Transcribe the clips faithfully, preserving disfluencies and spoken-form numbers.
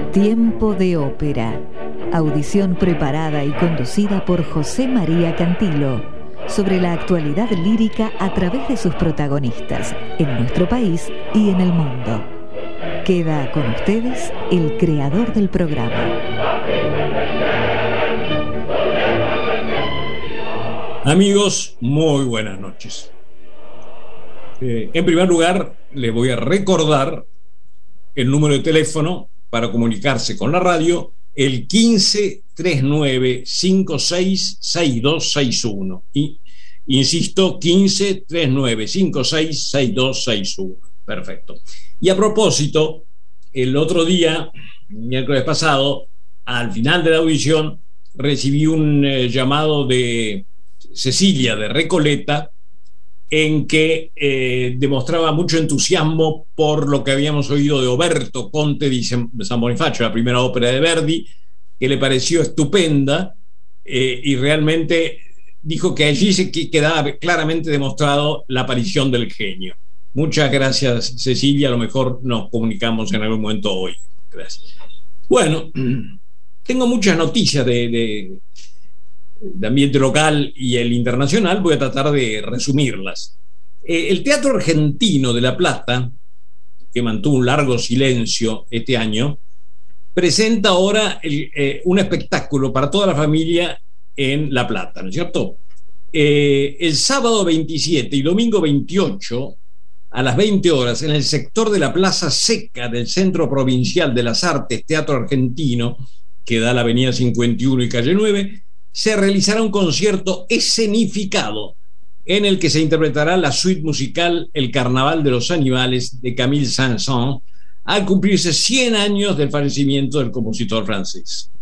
Tiempo de ópera. Audición preparada y conducida por José María Cantilo sobre la actualidad lírica a través de sus protagonistas en nuestro país y en el mundo. Queda con ustedes el creador del programa. Amigos, muy buenas noches. Eh, en primer lugar, les voy a recordar el número de teléfono para comunicarse con la radio, el quince, treinta y nueve, cincuenta y seis, sesenta y dos sesenta y uno. Y, insisto, quince, treinta y nueve, cincuenta y seis, sesenta y dos sesenta y uno. Perfecto. Y a propósito, el otro día, miércoles pasado, al final de la audición, recibí un eh, llamado de Cecilia de Recoleta, en que eh, demostraba mucho entusiasmo por lo que habíamos oído de Oberto Conte di San Bonifacio, la primera ópera de Verdi, que le pareció estupenda, eh, y realmente dijo que allí se quedaba claramente demostrado la aparición del genio. Muchas gracias, Cecilia, a lo mejor nos comunicamos en algún momento hoy. Gracias. Bueno, tengo muchas noticias de, de de ambiente local y el internacional. Voy a tratar de resumirlas. Eh, el Teatro Argentino de La Plata, que mantuvo un largo silencio este año, presenta ahora el, eh, un espectáculo para toda la familia en La Plata, ¿no es cierto? Eh, el sábado veintisiete y domingo veintiocho, a las veinte horas, en el sector de la Plaza Seca del Centro Provincial de las Artes Teatro Argentino, que da la avenida cincuenta y uno y calle nueve, se realizará un concierto escenificado en el que se interpretará la suite musical El Carnaval de los Animales de Camille Saint-Saëns, al cumplirse cien años del fallecimiento del compositor francés.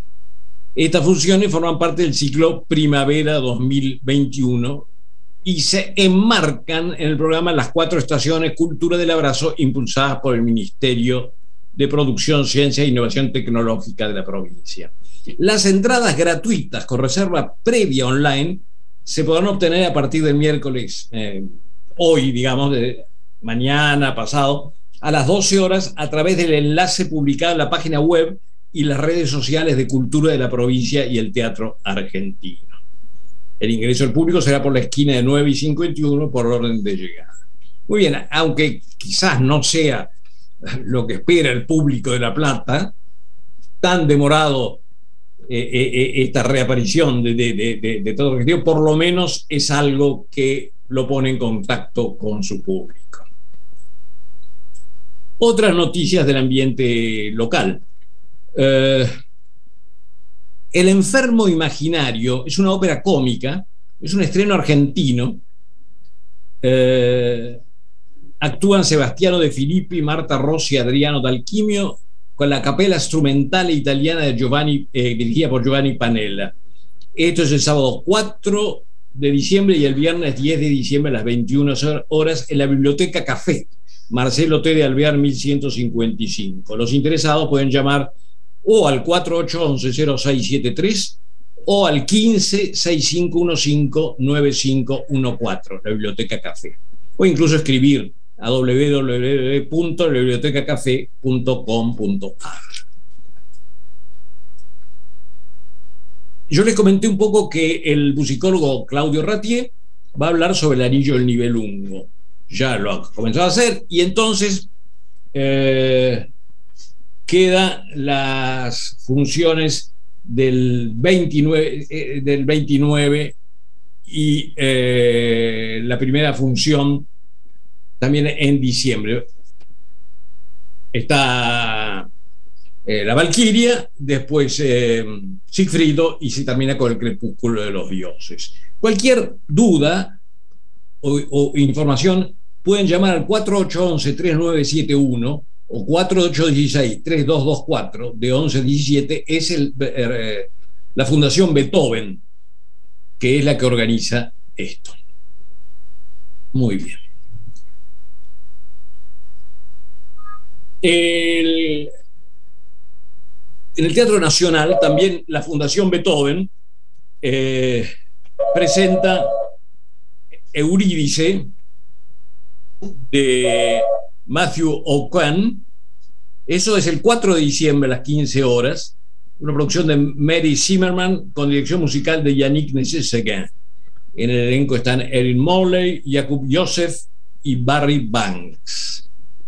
Estas funciones forman parte del ciclo Primavera dos mil veintiuno y se enmarcan en el programa Las Cuatro Estaciones Cultura del Abrazo, impulsadas por el Ministerio de Producción, Ciencia e Innovación Tecnológica de la provincia. Las entradas gratuitas con reserva previa online se podrán obtener a partir del miércoles, eh, hoy, digamos, de mañana, pasado, a las doce horas, a través del enlace publicado en la página web y las redes sociales de Cultura de la provincia y el Teatro Argentino. El ingreso del público será por la esquina de nueve y cincuenta y uno por orden de llegada. Muy bien, aunque quizás no sea lo que espera el público de La Plata, tan demorado eh, eh, esta reaparición de, de, de, de, de todo Argentino, por lo menos es algo que lo pone en contacto con su público. Otras noticias del ambiente local. Eh, El Enfermo Imaginario es una ópera cómica, es un estreno argentino. Eh, Actúan Sebastiano De Filippi, Marta Rossi, Adriano D'Alchimio, con la Capella Strumentale Italiana de Giovanni, eh, dirigida por Giovanni Panella. Esto es el sábado cuatro de diciembre y el viernes diez de diciembre a las veintiuna horas en la Biblioteca Café, Marcelo T. de Alvear mil ciento cincuenta y cinco. Los interesados pueden llamar o al cuatro ocho uno cero seis siete tres o al quince, sesenta y cinco quince, noventa y cinco catorce, la Biblioteca Café. O incluso escribir a doble u doble u doble u punto la biblioteca café punto com punto a r. Yo les comenté un poco que el musicólogo Claudio Ratier va a hablar sobre el anillo del Nibelungo. Ya lo ha comenzado a hacer, y entonces eh, quedan las funciones del veintinueve, eh, del veintinueve y eh, la primera función también en diciembre. Está eh, la Valquiria, después eh, Sigfrido, y se termina con el Crepúsculo de los Dioses. Cualquier duda o, o información pueden llamar al cuatro ocho uno uno tres nueve siete uno o cuatro ocho uno seis tres dos dos cuatro de once diecisiete. Es el, eh, la Fundación Beethoven, que es la que organiza esto. Muy bien. El, en el Teatro Nacional también la Fundación Beethoven eh, presenta Eurídice de Matthew O'Connor, Eso es el cuatro de diciembre a las quince horas, una producción de Mary Zimmerman con dirección musical de Yannick Nézet-Séguin. En el elenco están Erin Morley, Jakub Joseph y Barry Banks.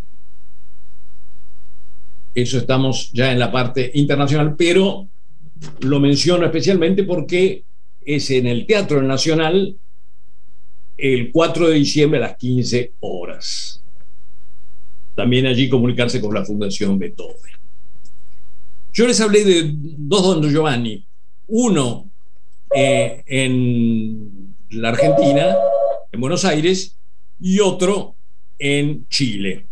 Eso estamos ya en la parte internacional, pero lo menciono especialmente porque es en el Teatro Nacional el cuatro de diciembre a las quince horas. También allí comunicarse con la Fundación Beethoven. Yo les hablé de dos Don Giovanni, uno eh, en la Argentina, en Buenos Aires, y otro en Chile.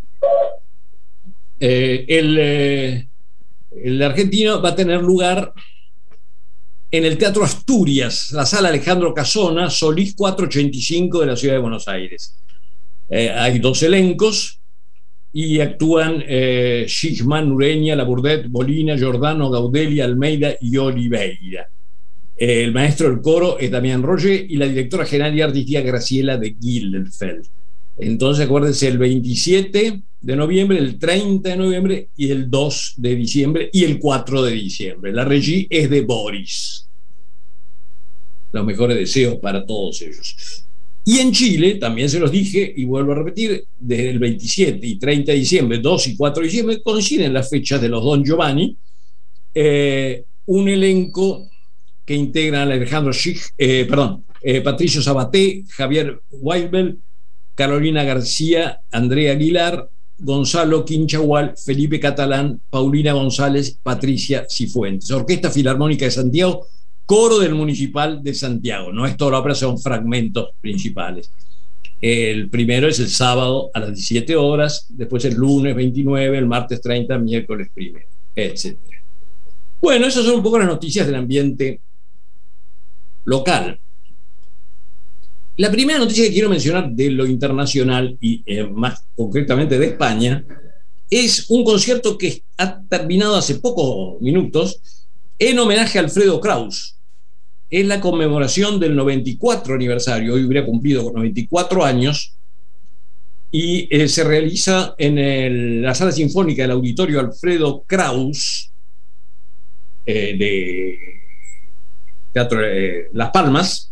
Eh, el, eh, el argentino va a tener lugar en el Teatro Asturias, la Sala Alejandro Casona, Solís cuatrocientos ochenta y cinco de la ciudad de Buenos Aires. Eh, hay dos elencos y actúan eh, Shishman, Ureña, Laburde, Bolina, Giordano, Gaudelli, Almeida y Oliveira. Eh, el maestro del coro es Damián Roger y la directora general y artística Graciela de Gildenfeld. Entonces acuérdense, el veintisiete de noviembre, el treinta de noviembre y el dos de diciembre y el cuatro de diciembre. La regie es de Boris. Los mejores deseos para todos ellos. Y en Chile, también se los dije y vuelvo a repetir, desde el veintisiete y treinta de diciembre, dos y cuatro de diciembre, coinciden las fechas de los Don Giovanni, eh, un elenco que integran a Alejandro Schick, eh, perdón, eh, Patricio Sabaté, Javier Weibel, Carolina García, Andrea Aguilar, Gonzalo Quinchahual, Felipe Catalán, Paulina González, Patricia Cifuentes. Orquesta Filarmónica de Santiago, Coro del Municipal de Santiago. No es toda la ópera, son fragmentos principales. El primero es el sábado a las diecisiete horas, después el lunes veintinueve, el martes treinta, miércoles primero, etcétera. Bueno, esas son un poco las noticias del ambiente local. La primera noticia que quiero mencionar de lo internacional y eh, más concretamente de España es un concierto que ha terminado hace pocos minutos en homenaje a Alfredo Kraus. Es la conmemoración del noventa y cuatro aniversario, hoy hubiera cumplido noventa y cuatro años, y eh, se realiza en el, la Sala Sinfónica del Auditorio Alfredo Kraus eh, de Teatro eh, Las Palmas,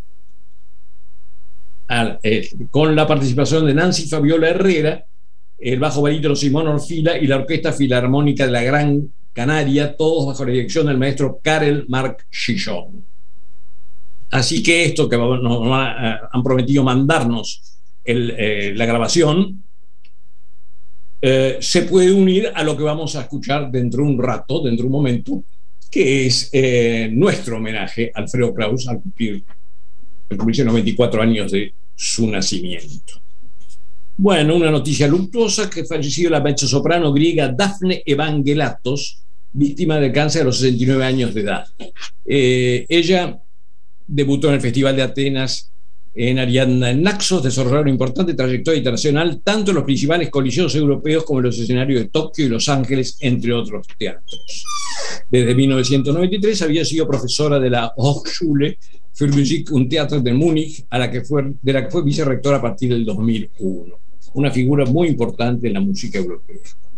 al, eh, con la participación de Nancy Fabiola Herrera, el bajo barítono Simón Orfila y la Orquesta Filarmónica de la Gran Canaria, todos bajo la dirección del maestro Karel Marc Chichon. Así que esto que nos, nos han prometido mandarnos el, eh, la grabación eh, se puede unir a lo que vamos a escuchar dentro de un rato, dentro de un momento, que es eh, nuestro homenaje a Alfredo Kraus al cumplir el cumplirse noventa y cuatro años de su nacimiento. Bueno, una noticia luctuosa, que falleció la mezzosoprano griega Daphne Evangelatos, víctima del cáncer a los sesenta y nueve años de edad. Eh, ella debutó en el Festival de Atenas en Ariadna en Naxos, desarrolló una importante trayectoria internacional tanto en los principales coliseos europeos como en los escenarios de Tokio y Los Ángeles, entre otros teatros. Desde mil novecientos noventa y tres había sido profesora de la Hochschule für Musik und Theater de Múnich, a la que fue, de la que fue vicerrectora a partir del dos mil uno. Una figura muy importante en la música europea.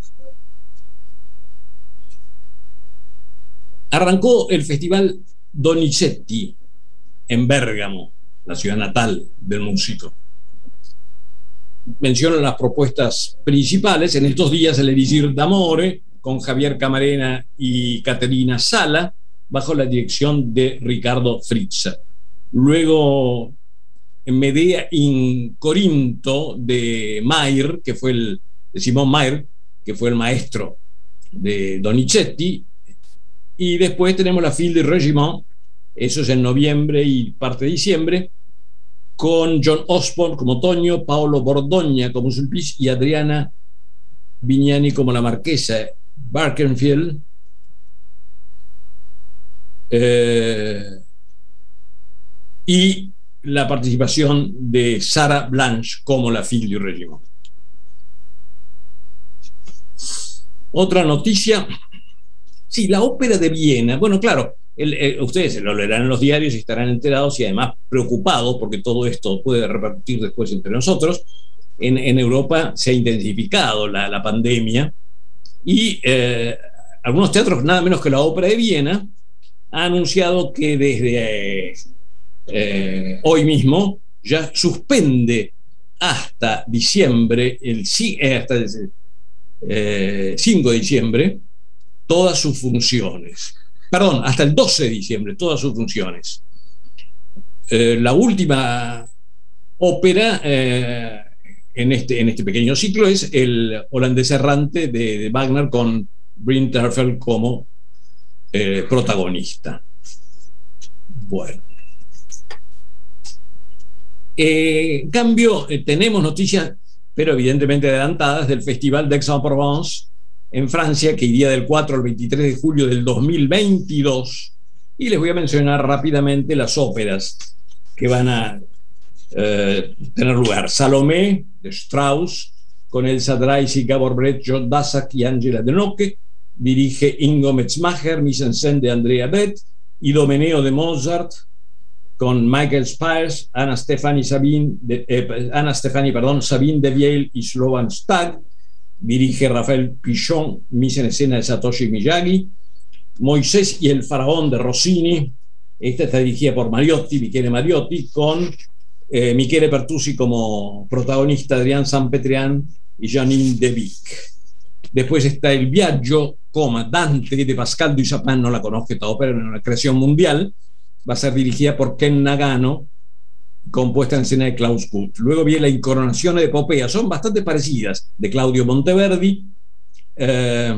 Arrancó el Festival Donizetti en Bérgamo, la ciudad natal del músico. Menciono las propuestas principales. En estos días el Elisir d'Amore, con Javier Camarena y Caterina Sala, bajo la dirección de Ricardo Frizza. Luego Medea in Corinto de Mayer, que fue el de Simón Mayer, que fue el maestro de Donizetti. Y después tenemos la Fille du Régiment, eso es en noviembre y parte de diciembre, con John Osborne como Tonio, Paolo Bordoña como Sulpice y Adriana Vignani como la Marquesa Barkenfield. Eh, y la participación de Sarah Blanche como la Fille du Régiment. Otra noticia, sí, la ópera de Viena. Bueno, claro, el, el, ustedes lo leerán en los diarios y estarán enterados y además preocupados porque todo esto puede repercutir después entre nosotros. En, en Europa se ha intensificado la, la pandemia Y eh, algunos teatros, nada menos que la Ópera de Viena, ha anunciado que desde eh, eh, hoy mismo ya suspende hasta diciembre, el, eh, hasta el eh, cinco de diciembre, todas sus funciones. Perdón, hasta el doce de diciembre, todas sus funciones. Eh, la última ópera eh, en, este, en este pequeño ciclo es el Holandés Errante de, de Wagner, con Bryn Terfel como eh, protagonista. Bueno. Eh, en cambio, eh, tenemos noticias, pero evidentemente adelantadas, del Festival d'Aix-en-Provence en Francia, que iría del cuatro al veintitrés de julio del dos mil veintidós, y les voy a mencionar rápidamente las óperas que van a eh, tener lugar. Salomé, de Strauss, con Elsa Dreisig, Gabor Brett, John Daszak y Angela de Noche. Dirige Ingo Metzmacher, mise en scène de Andrea Brett. Idomeneo de Mozart, con Michael Spiers, Anna Stefani, Sabine de, eh, Anna Stefani perdón, Sabine de Viel y Slovan Stagg. Dirige Rafael Pichon, mise en escena de Satoshi Miyagi. Moisés y el faraón de Rossini. Esta está dirigida por Mariotti, Michele Mariotti, con eh, Michele Pertusi como protagonista, Adrián Sanpetrián y Janine Devic. Después está El Viaggio, coma, Dante, de Pascal Duchampin. No la conozco esta ópera, es una creación mundial. Va a ser dirigida por Ken Nagano, compuesta en escena de Klaus Guth. Luego viene La Incoronación de Popea, son bastante parecidas, de Claudio Monteverdi, eh,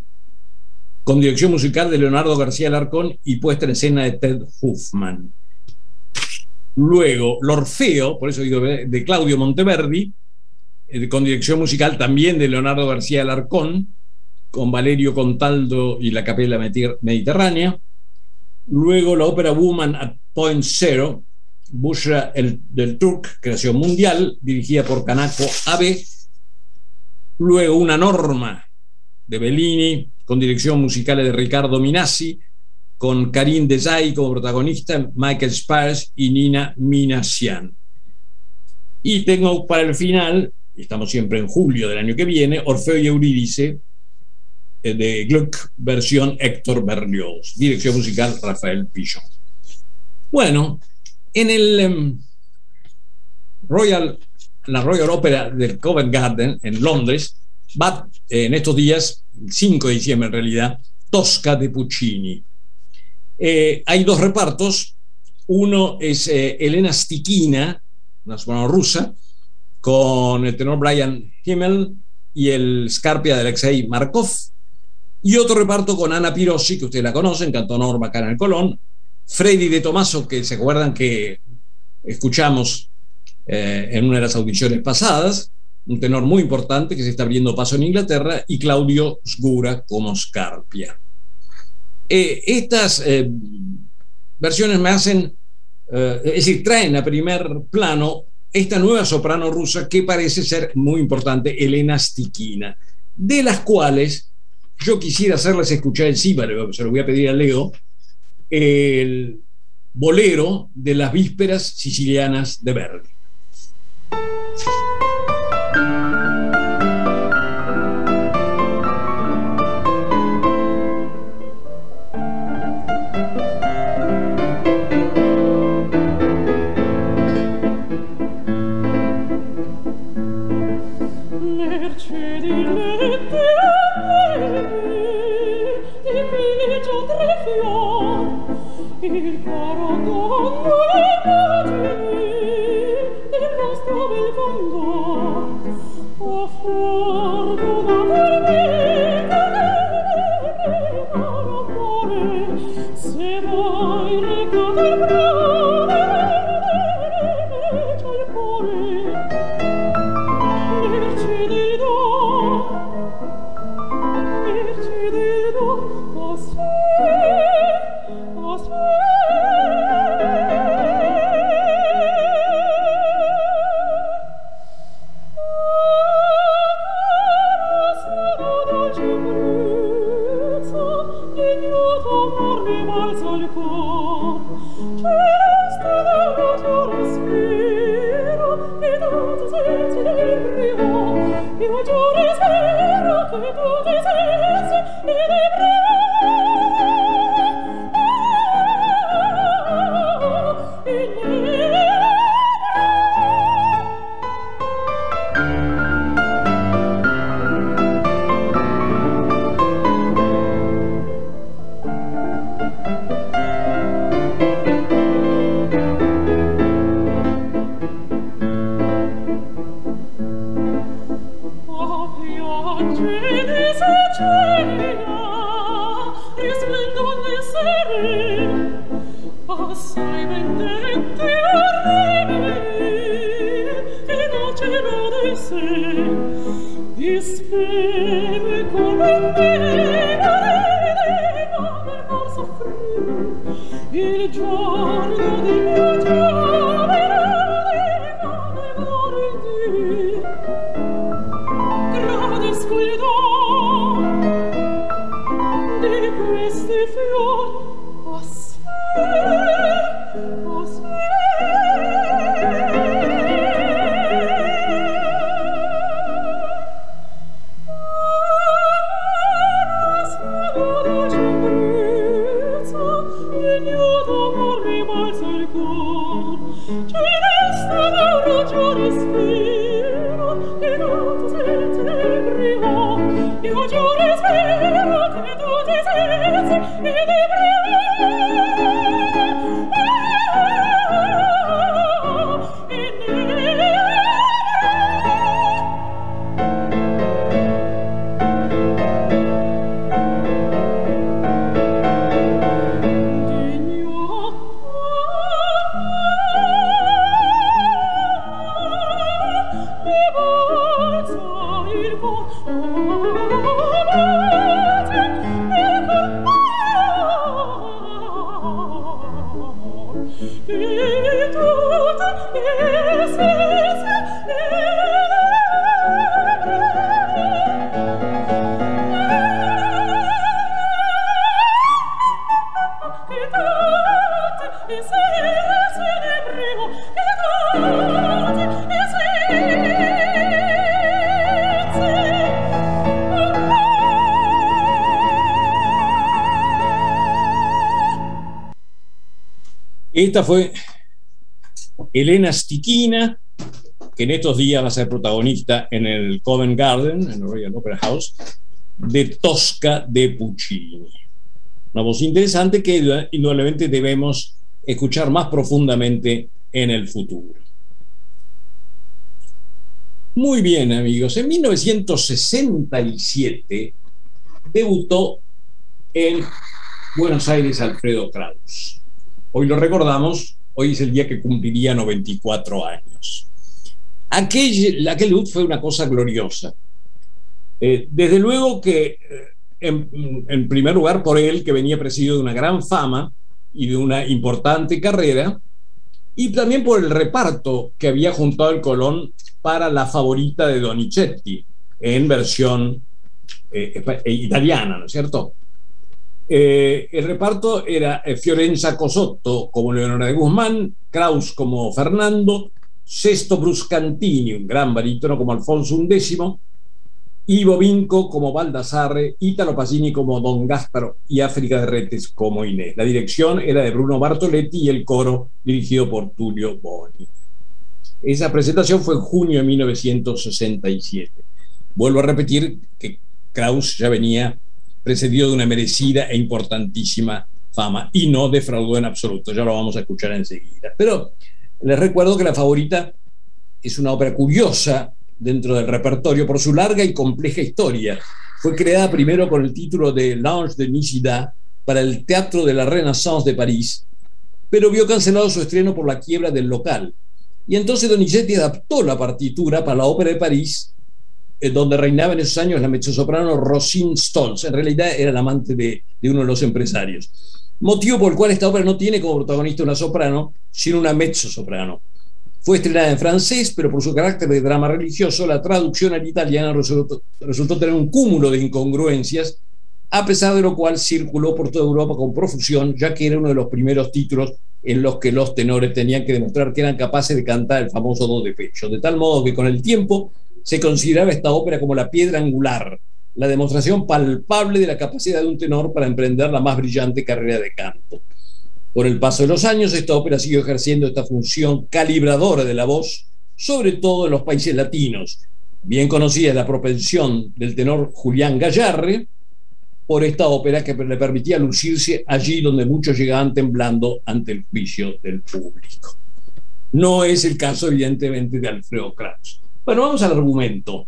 con dirección musical de Leonardo García Alarcón y puesta en escena de Ted Hoffman. Luego L'Orfeo, por eso digo, de Claudio Monteverdi, eh, con dirección musical también de Leonardo García Alarcón, con Valerio Contaldo y la Capella Mediterránea. Luego la ópera Woman at Point Zero, Bushra el, del Turk, creación mundial, dirigida por Kanako Abe. Luego Una Norma, de Bellini, con dirección musical de Riccardo Minassi, con Karim Desai como protagonista, Michael Spiers y Nina Minassian. Y tengo para el final, estamos siempre en julio del año que viene, Orfeo y Eurídice, de Gluck, versión Héctor Berlioz, dirección musical Rafael Pichon. Bueno, en el um, Royal, la Royal Opera del Covent Garden en Londres va eh, en estos días, el cinco de diciembre en realidad, Tosca de Puccini. Eh, hay dos repartos. Uno es eh, Elena Stikhina, una soprano rusa, con el tenor Brian Himmel y el Scarpia de Alexei Markov. Y otro reparto con Ana Pirossi, que ustedes la conocen, cantó Norma acá en el Colón. Freddy de Tomaso, que se acuerdan que escuchamos eh, en una de las audiciones pasadas, un tenor muy importante que se está abriendo paso en Inglaterra, y Claudio Sgura como Scarpia. Eh, estas eh, versiones me hacen, eh, es decir, traen a primer plano esta nueva soprano rusa que parece ser muy importante, Elena Stikhina, de las cuales yo quisiera hacerles escuchar el sí, se lo voy a pedir a Leo, el bolero de las vísperas sicilianas de Verdi. Il caro mondo immagini del nostro bel fondo, o fortunatamente caro amore, se voi recate il brano c'è il cuore, merci di do, merci di do, oh sì, oh sì. Io giuro e spero che tu ti sei assai vendette arrivi e non c'era di sé dispere come me non per soffrire il giorno di mio giovane non devo il dir gradisco il don di questi fiori Esta fue Elena Stichina, que en estos días va a ser protagonista en el Covent Garden, en el Royal Opera House, de Tosca de Puccini. Una voz interesante que indudablemente debemos escuchar más profundamente en el futuro. Muy bien, amigos. En mil novecientos sesenta y siete debutó en Buenos Aires Alfredo Kraus. Hoy lo recordamos, hoy es el día que cumpliría noventa y cuatro años. Aquel, aquel debut fue una cosa gloriosa. Eh, desde luego que, en, en primer lugar, por él, que venía precedido de una gran fama y de una importante carrera, y también por el reparto que había juntado el Colón para La Favorita de Donizetti, en versión eh, italiana, ¿no es cierto? Eh, el reparto era eh, Fiorenza Cosotto como Leonora de Guzmán, Kraus como Fernando, Sesto Bruscantini, un gran barítono, como Alfonso undécimo, Ivo Vinco como Baldassarre, Italo Pacini como Don Gasparo y África de Retes como Inés. La dirección era de Bruno Bartoletti y el coro dirigido por Tullio Boni. Esa presentación fue en junio de mil novecientos sesenta y siete. Vuelvo a repetir que Kraus ya venía precedido de una merecida e importantísima fama y no defraudó en absoluto, ya lo vamos a escuchar enseguida. Pero les recuerdo que La Favorita es una ópera curiosa dentro del repertorio por su larga y compleja historia. Fue creada primero con el título de L'Ange de Nisida para el Teatro de la Renaissance de París, pero vio cancelado su estreno por la quiebra del local. Y entonces Donizetti adaptó la partitura para la Ópera de París, donde reinaba en esos años la mezzosoprano Rosine Stolz. En realidad era la amante de, de uno de los empresarios. Motivo por el cual esta ópera no tiene como protagonista una soprano, sino una mezzosoprano. Fue estrenada en francés, pero por su carácter de drama religioso, la traducción al italiano resultó, resultó tener un cúmulo de incongruencias, a pesar de lo cual circuló por toda Europa con profusión, ya que era uno de los primeros títulos en los que los tenores tenían que demostrar que eran capaces de cantar el famoso do de pecho, de tal modo que con el tiempo se consideraba esta ópera como la piedra angular, la demostración palpable de la capacidad de un tenor para emprender la más brillante carrera de canto. Por el paso de los años, esta ópera siguió ejerciendo esta función calibradora de la voz, sobre todo en los países latinos. Bien conocida es la propensión del tenor Julián Gallarre por esta ópera, que le permitía lucirse allí donde muchos llegaban temblando ante el juicio del público. No es el caso, evidentemente, de Alfredo Kraus. Bueno, vamos al argumento.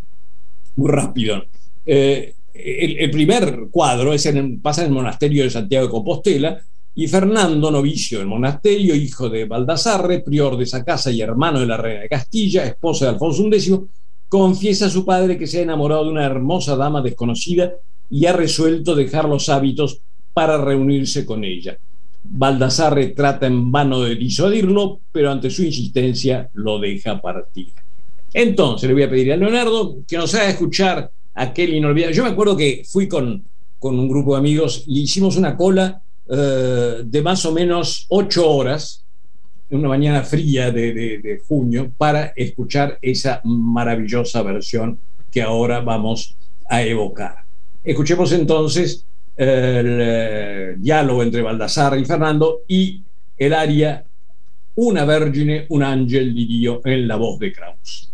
Muy rápido. Eh, el, el primer cuadro es en, pasa en el monasterio de Santiago de Compostela, y Fernando, novicio del monasterio, hijo de Baldassarre, prior de esa casa y hermano de la reina de Castilla, esposa de Alfonso undécimo, confiesa a su padre que se ha enamorado de una hermosa dama desconocida y ha resuelto dejar los hábitos para reunirse con ella. Baldassarre trata en vano de disuadirlo, pero ante su insistencia lo deja partir. Entonces le voy a pedir a Leonardo que nos haga escuchar aquel inolvidable. Yo me acuerdo que fui con, con un grupo de amigos y hicimos una cola eh, de más o menos ocho horas, en una mañana fría de, de, de junio, para escuchar esa maravillosa versión que ahora vamos a evocar. Escuchemos entonces el diálogo entre Baldassarre y Fernando y el aria Una Vergine, un ángel di Dio en la voz de Kraus.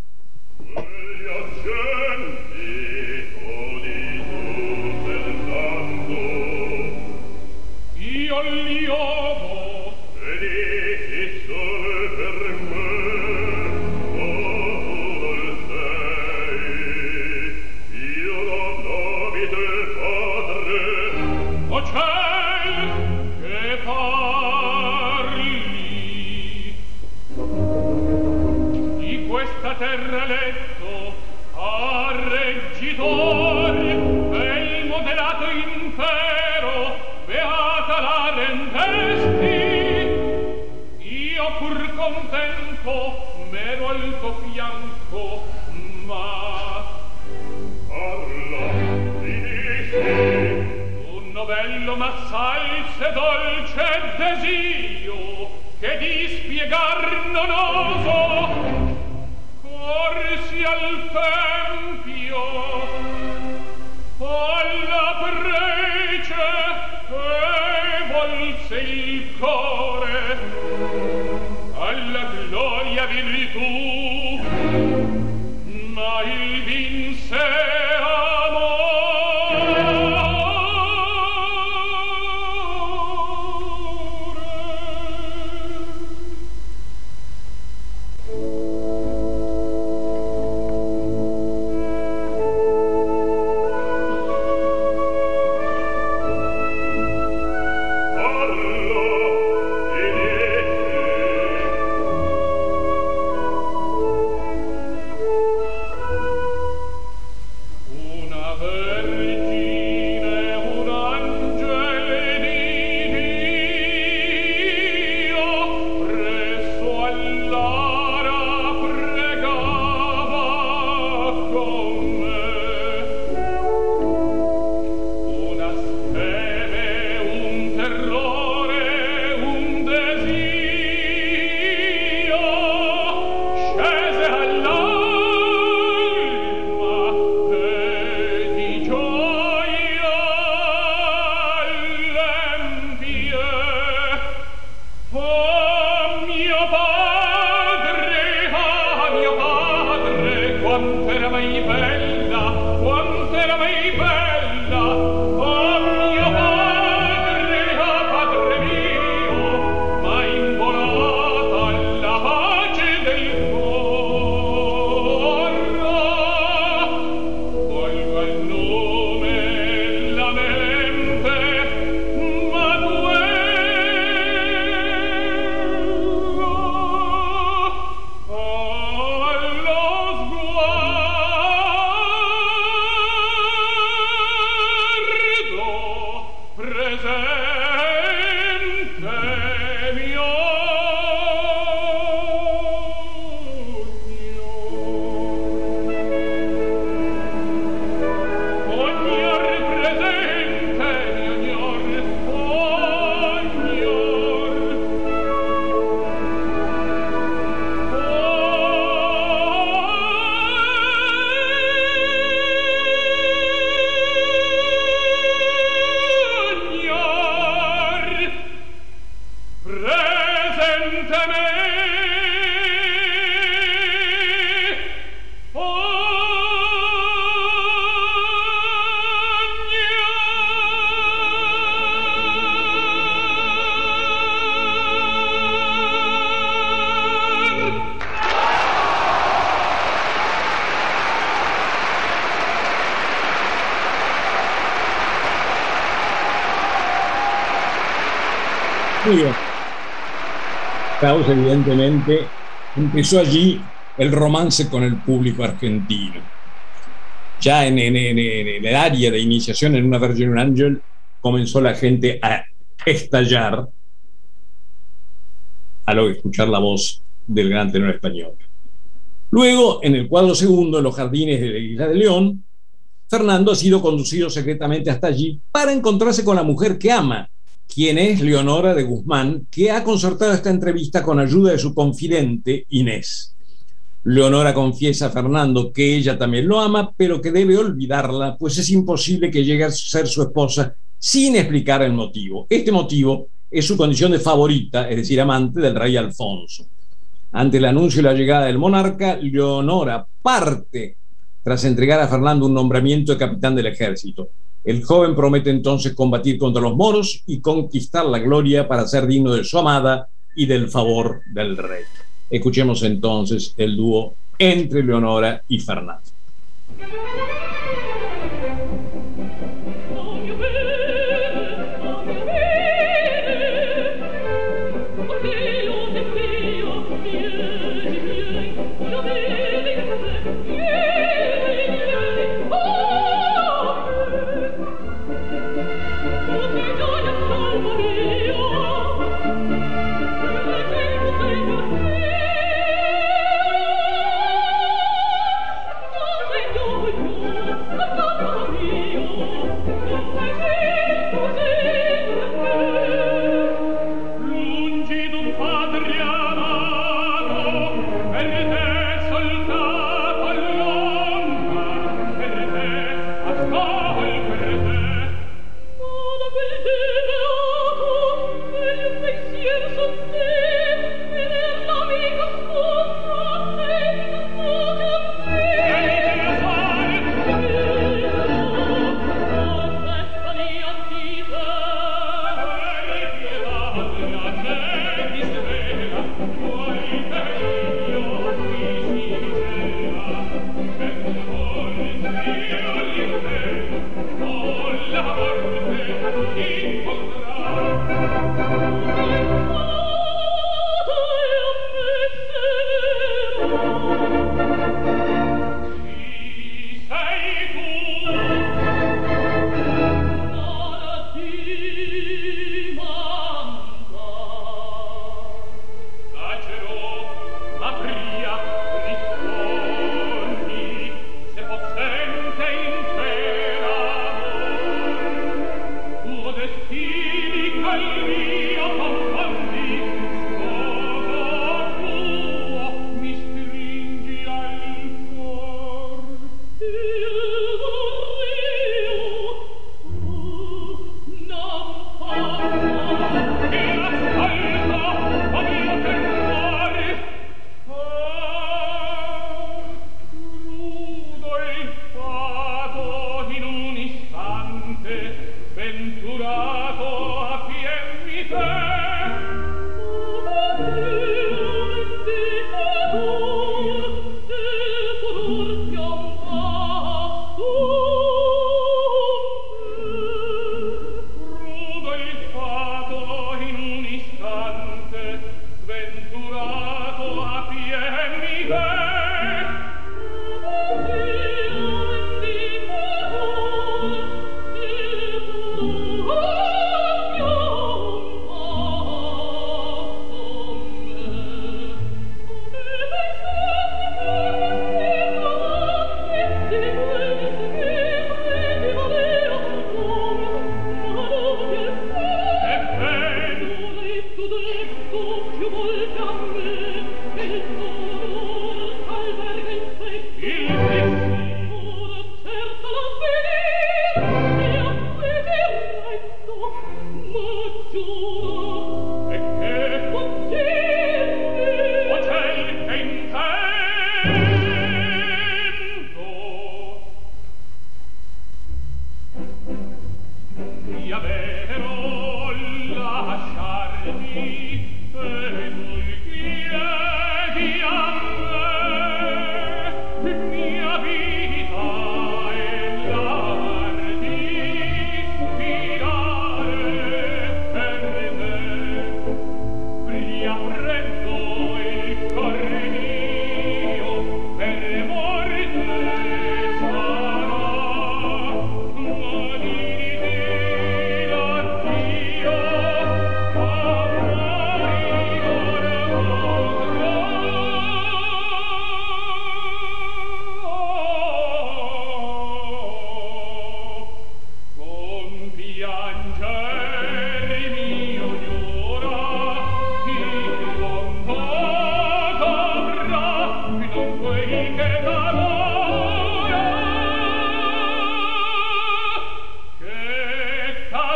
Terra eletto a reggitor del moderato impero beata la rendesti io pur contento m'ero al tuo fianco ma parla dici un novello m'assai se dolce desio che di spiegar non oso corsi al tempio alla prece e volse il core alla gloria virtù ma il vinse Muy bien. Strauss, evidentemente, empezó allí el romance con el público argentino. Ya en, en, en, en el área de iniciación en Una Virgin Angel comenzó la gente a estallar al escuchar la voz del gran tenor español. Luego, en el cuadro segundo, en los jardines de la Isla de León, Fernando ha sido conducido secretamente hasta allí para encontrarse con la mujer que ama, quien es Leonora de Guzmán, que ha concertado esta entrevista con ayuda de su confidente Inés. Leonora confiesa a Fernando que ella también lo ama, pero que debe olvidarla, pues es imposible que llegue a ser su esposa sin explicar el motivo. Este motivo es su condición de favorita, es decir, amante del rey Alfonso. Ante el anuncio de la llegada del monarca, Leonora parte tras entregar a Fernando un nombramiento de capitán del ejército. El joven promete entonces combatir contra los moros y conquistar la gloria para ser digno de su amada y del favor del rey. Escuchemos entonces el dúo entre Leonora y Fernando.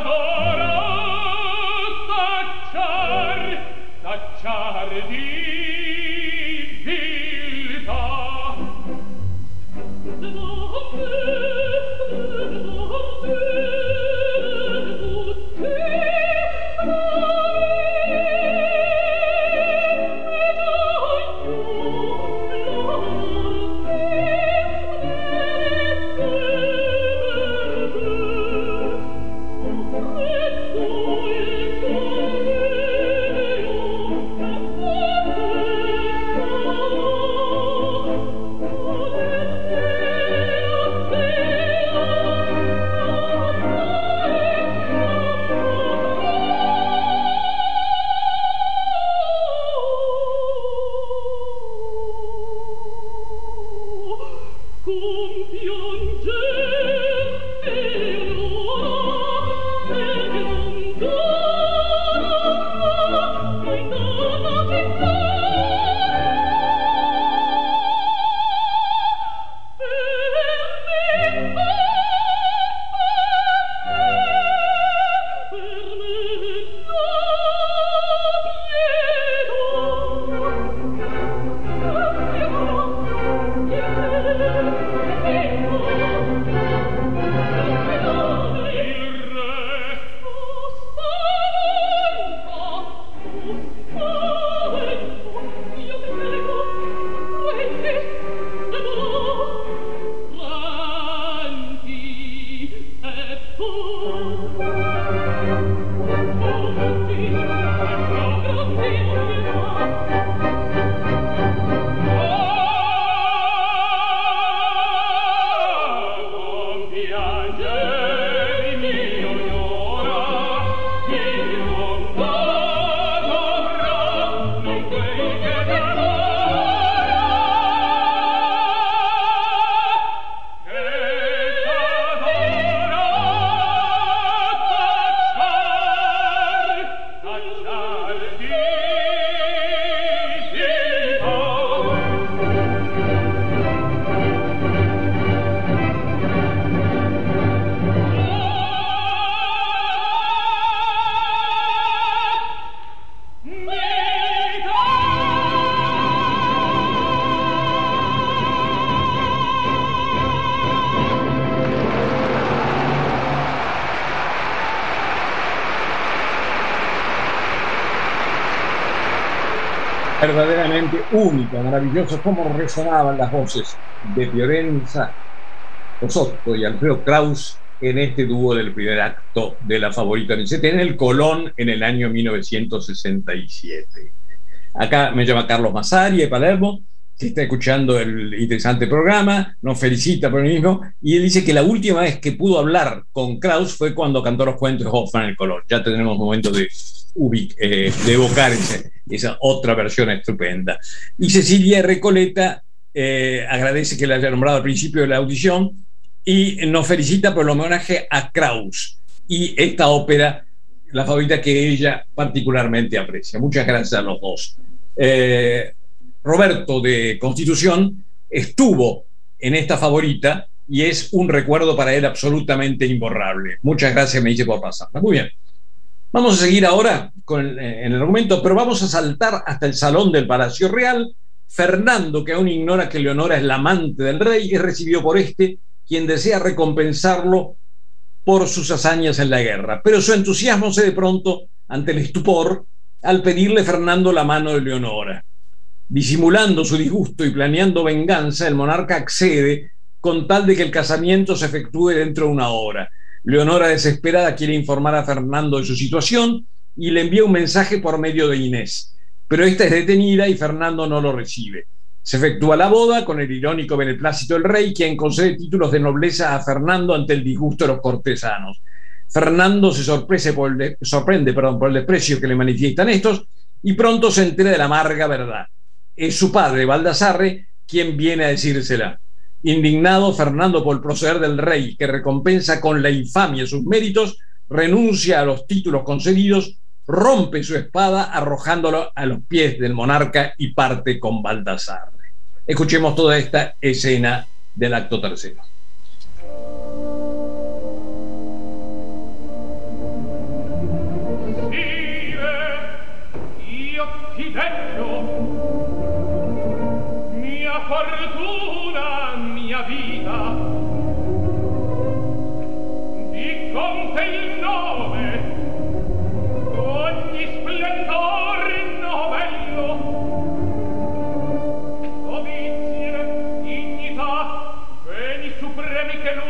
Verdaderamente única, maravilloso, cómo resonaban las voces de Fiorenza Cosotto y Alfredo Kraus en este dúo del primer acto de La Favorita en el Colón en el año mil novecientos sesenta y siete. Acá me llama Carlos Massari de Palermo, que está escuchando el interesante programa, nos felicita por el mismo, y él dice que la última vez que pudo hablar con Kraus fue cuando cantó los cuentos de Hoffmann en el Colón. Ya tenemos momentos de, ubic, eh, de evocar ese, esa otra versión estupenda. Y Cecilia Recoleta eh, agradece que la haya nombrado al principio de la audición y nos felicita por el homenaje a Kraus y esta ópera, La Favorita, que ella particularmente aprecia. Muchas gracias a los dos. Eh, Roberto de Constitución estuvo en esta Favorita y es un recuerdo para él absolutamente imborrable. Muchas gracias, me dice, por pasarla. Muy bien. Vamos a seguir ahora con el, en el argumento, pero vamos a saltar hasta el salón del Palacio Real. Fernando, que aún ignora que Leonora es la amante del rey, es recibido por este, quien desea recompensarlo por sus hazañas en la guerra. Pero su entusiasmo se de pronto ante el estupor al pedirle Fernando la mano de Leonora. Disimulando su disgusto y planeando venganza, el monarca accede con tal de que el casamiento se efectúe dentro de una hora. Leonora, desesperada, quiere informar a Fernando de su situación y le envía un mensaje por medio de Inés. Pero esta es detenida y Fernando no lo recibe. Se efectúa la boda con el irónico beneplácito del rey, quien concede títulos de nobleza a Fernando ante el disgusto de los cortesanos. Fernando se sorprende por el, de, sorprende, perdón, por el desprecio que le manifiestan estos y pronto se entera de la amarga verdad. Es su padre, Baldassarre, quien viene a decírsela. Indignado, Fernando, por el proceder del rey, que recompensa con la infamia sus méritos, renuncia a los títulos concedidos, rompe su espada arrojándolo a los pies del monarca y parte con Baldassarre. Escuchemos toda esta escena del acto tercero.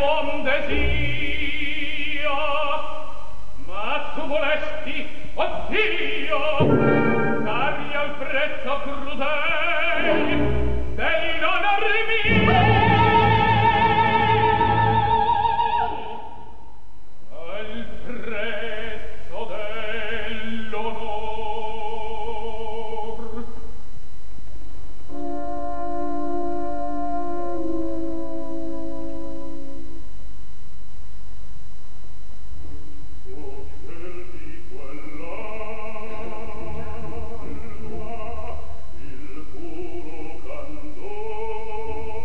l'uom desia, ma tu volesti, oh Dio, dargli al prezzo crudele dell'onor mio, al prezzo dell'onor. Il puro candore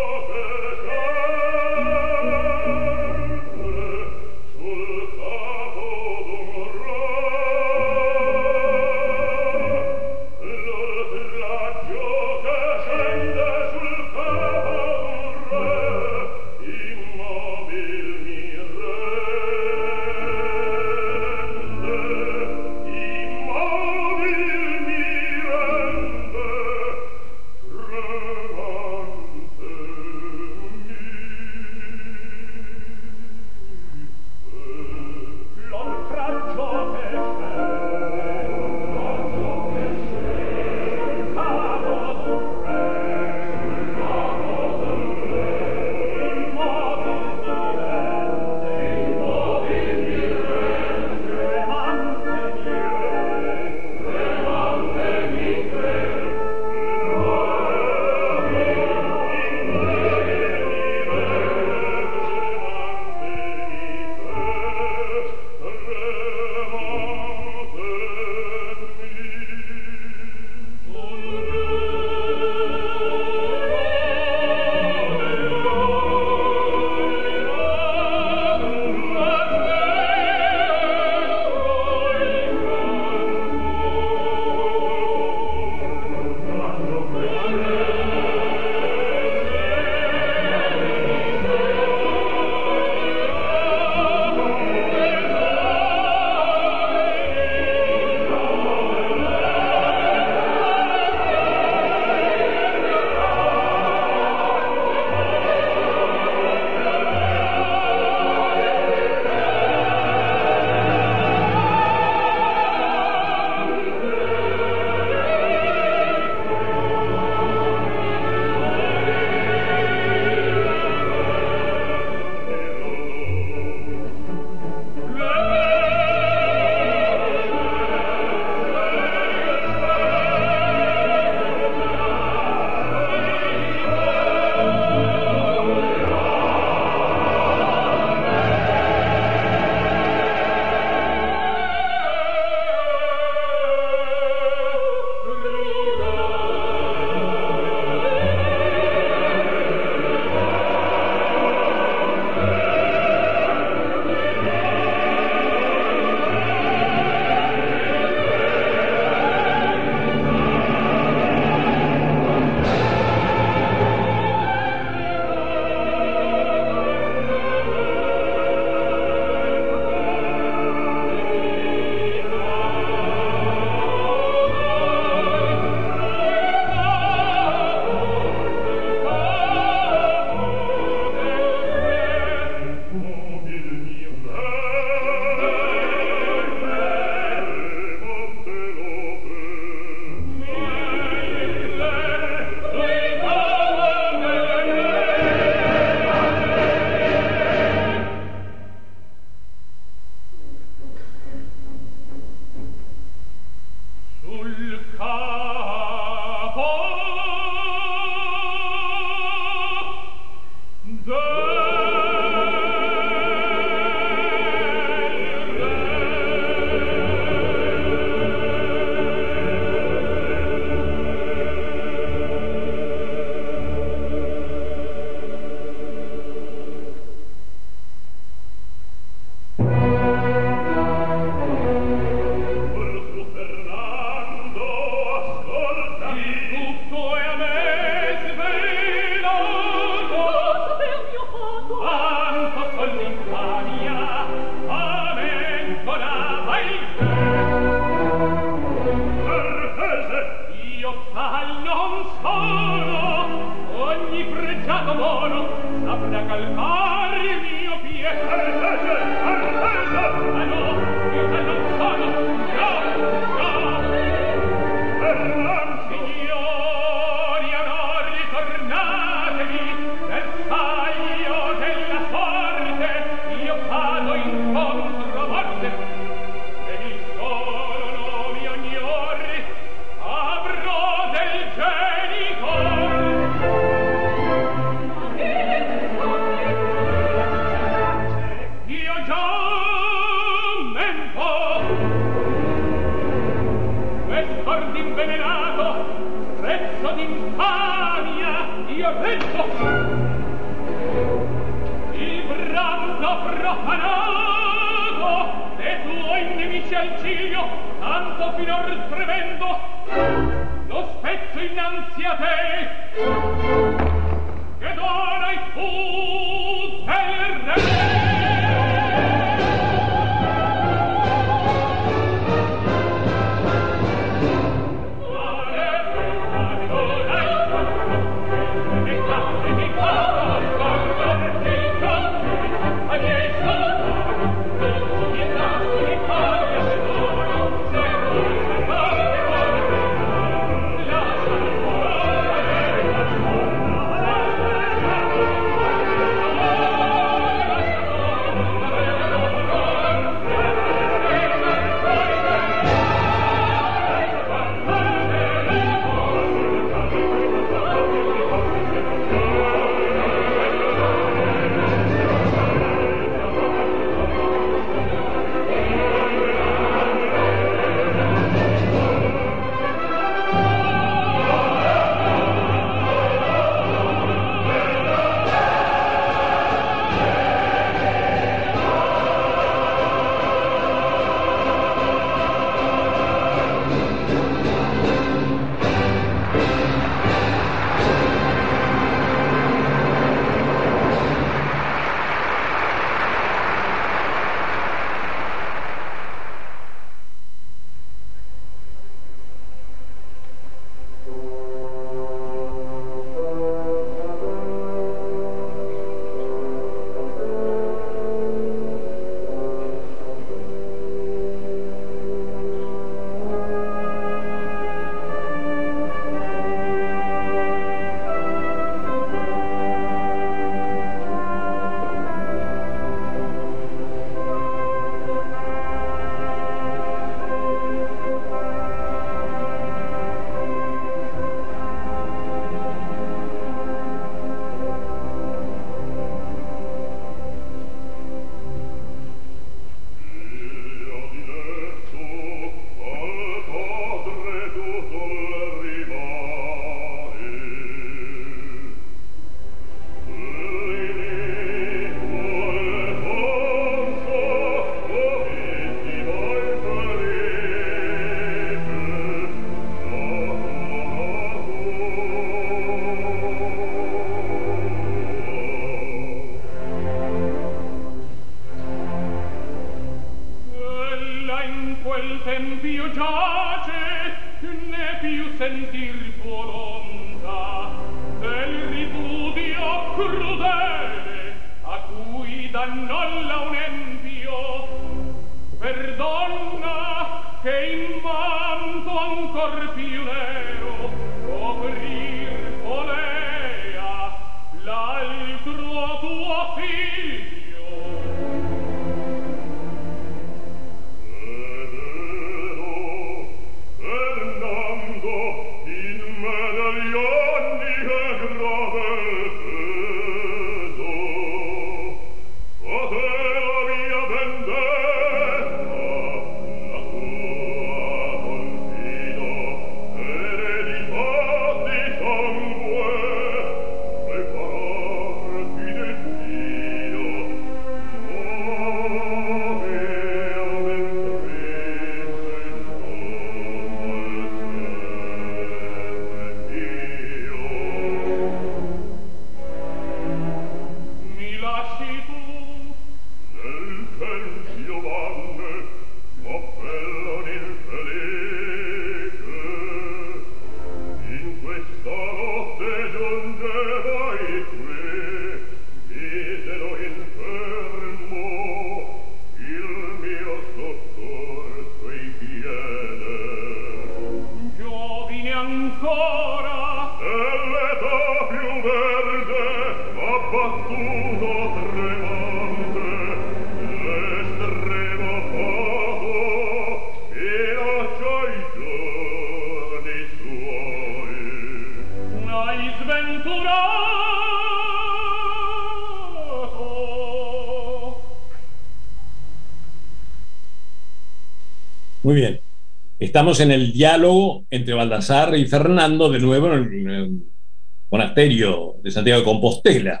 Muy bien. Estamos en el diálogo entre Baldassarre y Fernando, de nuevo en el, en el monasterio de Santiago de Compostela.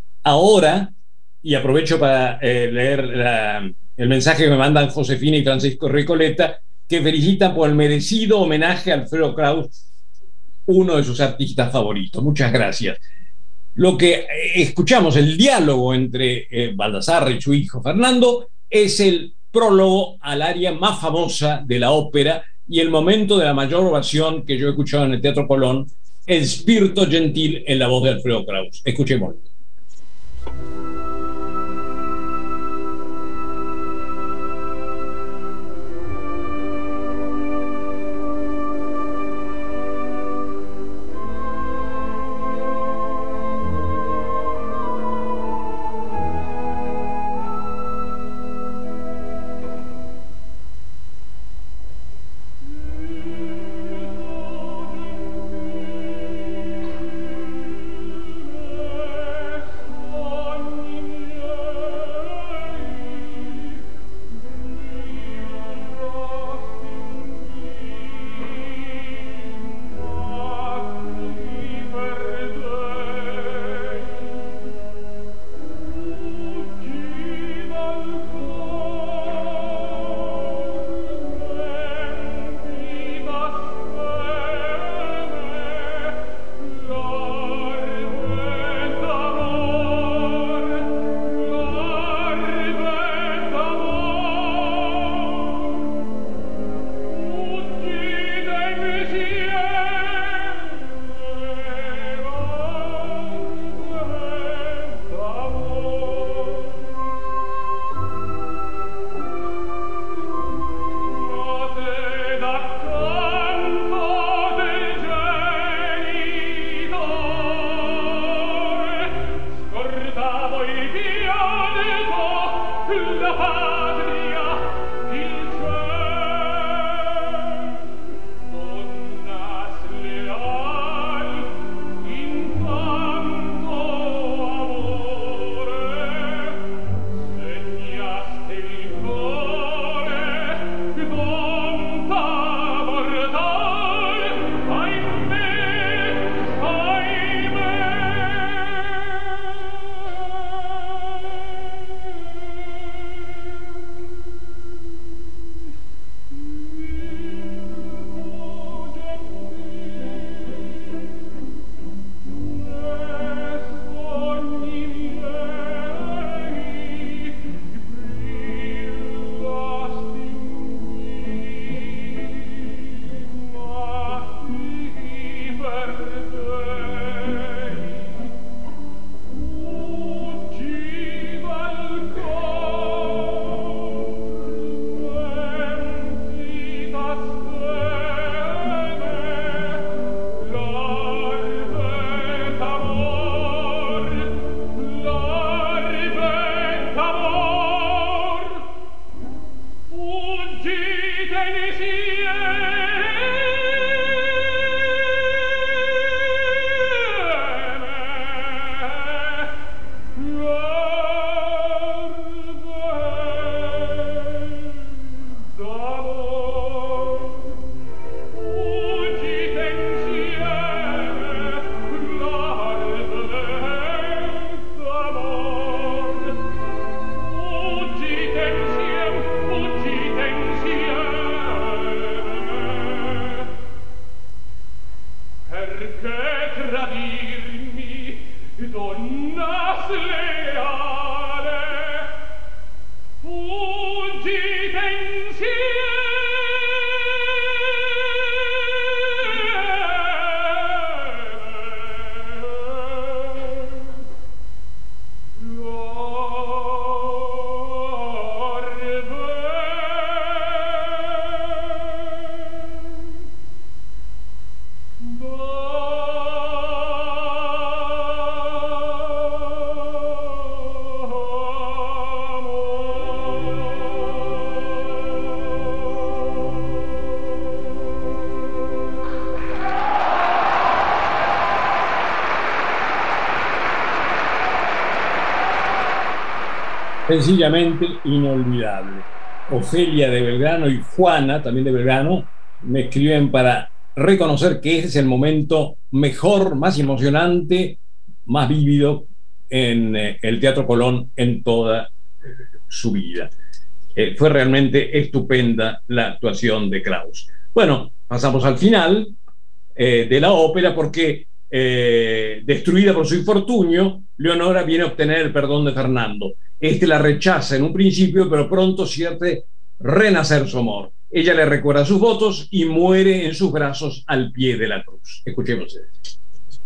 Ahora, y aprovecho para eh, leer la, el mensaje que me mandan Josefina y Francisco Recoleta, que felicitan por el merecido homenaje a Alfredo Kraus, uno de sus artistas favoritos. Muchas gracias. Lo que escuchamos, el diálogo entre eh, Baldassarre y su hijo Fernando, es el prólogo al aria más famosa de la ópera y el momento de la mayor ovación que yo he escuchado en el Teatro Colón, el Spirito Gentil, en la voz de Alfredo Kraus. Escuchemos. Sencillamente inolvidable. Ofelia de Belgrano y Juana, también de Belgrano, me escriben para reconocer que este es el momento mejor, más emocionante, más vívido en eh, el Teatro Colón en toda eh, su vida. Eh, fue realmente estupenda la actuación de Kraus. Bueno, pasamos al final eh, de la ópera porque, eh, destruida por su infortunio, Leonora viene a obtener el perdón de Fernando. Este la rechaza en un principio, pero pronto siente renacer su amor. Ella le recuerda sus votos y muere en sus brazos al pie de la cruz. Escuchemos esto.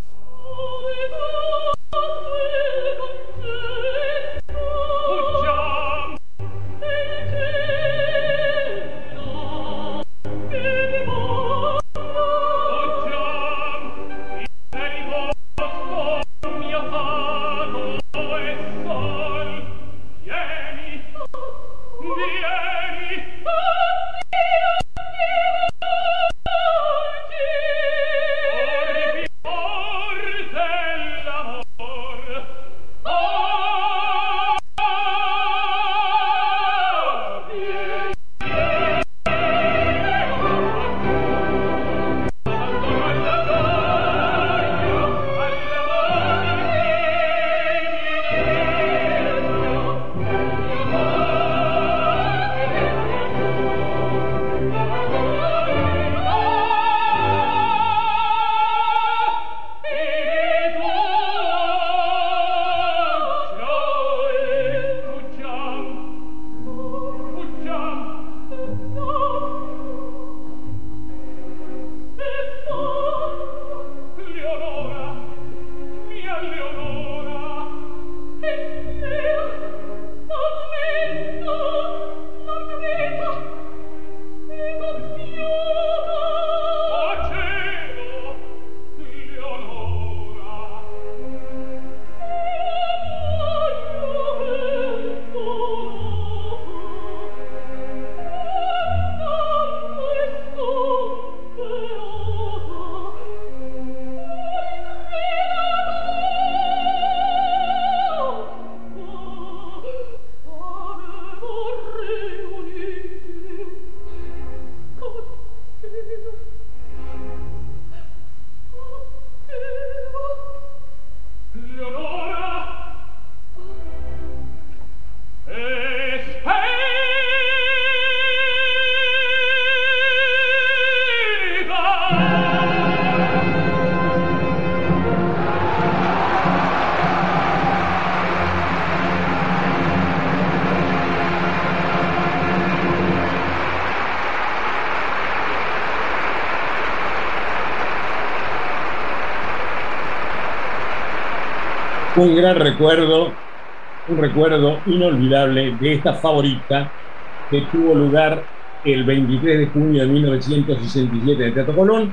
Un gran recuerdo, un recuerdo inolvidable de esta favorita que tuvo lugar el veintitrés de junio de mil novecientos sesenta y siete en el Teatro Colón,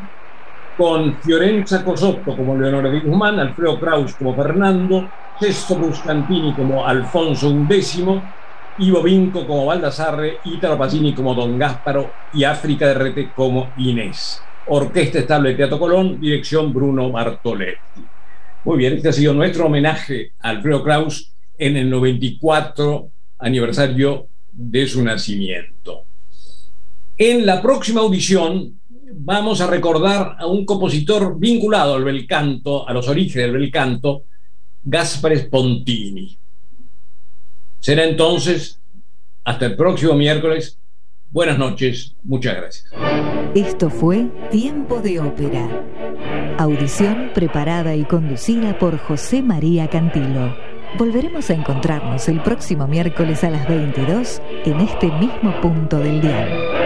con Fiorenza Cosotto como Leonora di Guzmán, Alfredo Kraus como Fernando, Sesto Bruscantini como Alfonso undécimo, Ivo Vinco como Baldassarre, Ítalo Pacini como Don Gásparo y África de Rete como Inés. Orquesta Estable de Teatro Colón, dirección Bruno Bartoletti. Muy bien, este ha sido nuestro homenaje a Alfredo Kraus en el noventa y cuatro aniversario de su nacimiento. En la próxima audición vamos a recordar a un compositor vinculado al bel canto, a los orígenes del bel canto, Gaspare Spontini. Será entonces hasta el próximo miércoles. Buenas noches, muchas gracias. Esto fue Tiempo de Ópera. Audición preparada y conducida por José María Cantilo. Volveremos a encontrarnos el próximo miércoles a las veintidós en este mismo punto del dial.